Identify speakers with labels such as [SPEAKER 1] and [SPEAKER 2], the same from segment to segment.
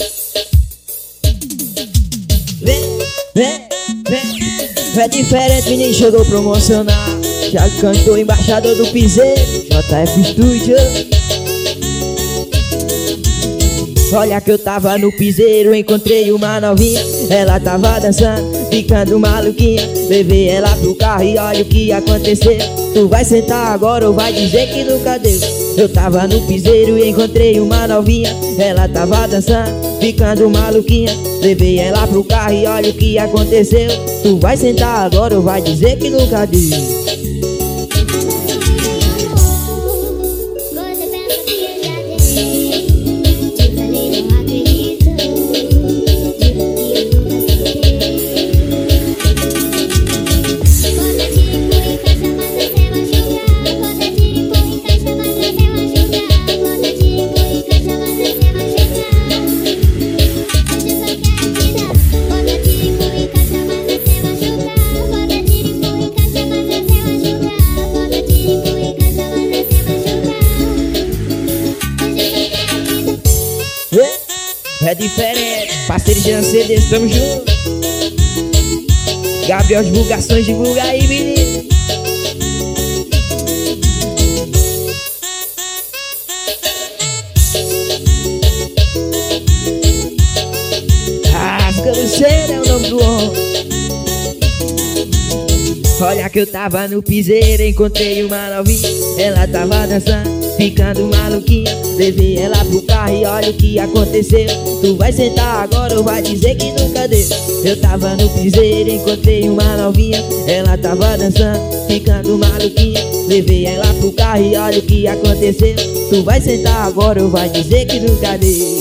[SPEAKER 1] É diferente, menino, chegou promocional. Já cantou embaixador do piseiro, JF Studio. Olha que eu tava no piseiro, encontrei uma novinha. Ela tava dançando, ficando maluquinha. Levei ela pro carro e olha o que aconteceu. Tu vai sentar agora ou vai dizer que nunca deu? Eu tava no piseiro e encontrei uma novinha. Ela tava dançando, ficando maluquinha. Levei ela pro carro e olha o que aconteceu. Tu vai sentar agora ou vai dizer que nunca deu? É diferente, parceiro de CD, estamos juntos. Gabriel Divulgações, divulga aí, menino. Rasgando cera é o nome do homem. Olha que eu tava no piseiro, encontrei uma novinha. Ela tava dançando, ficando maluquinha. Levei ela pro carro e olha o que aconteceu. Tu vai sentar agora ou vai dizer que nunca deu? Eu tava no piseiro, encontrei uma novinha. Ela tava dançando, ficando maluquinha. Levei ela pro carro e olha o que aconteceu. Tu vai sentar agora ou vai dizer que nunca deu?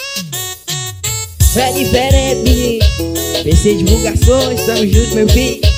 [SPEAKER 1] É diferente, menino. PC Divulgações, tamo junto, meu filho.